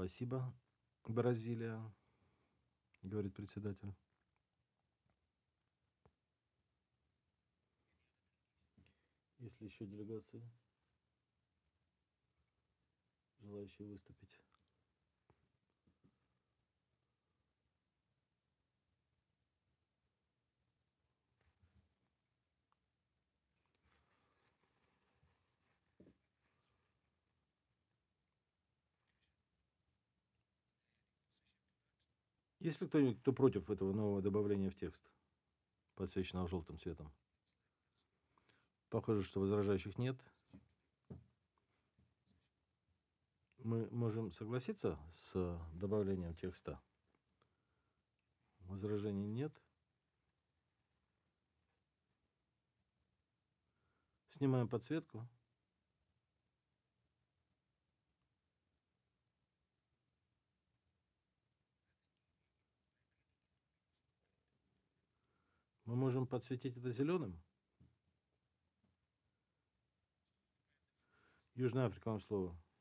Спасибо, Бразилия, говорит председатель. Есть ли еще делегации, желающие выступить? Есть ли кто-нибудь, кто против этого нового добавления в текст, подсвеченного желтым цветом? Похоже, что возражающих нет. Мы можем согласиться с добавлением текста? Возражений нет. Снимаем подсветку. Мы можем подсветить это зеленым. Южная Африка, вам слово.